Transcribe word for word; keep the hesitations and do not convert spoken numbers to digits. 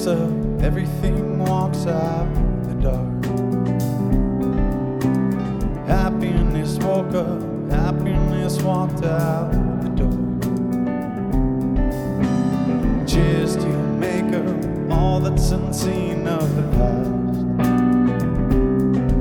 wakes up, everything walks out the dark. Happiness woke up, happiness walked out the door. Cheers to your maker, all that's unseen of the past.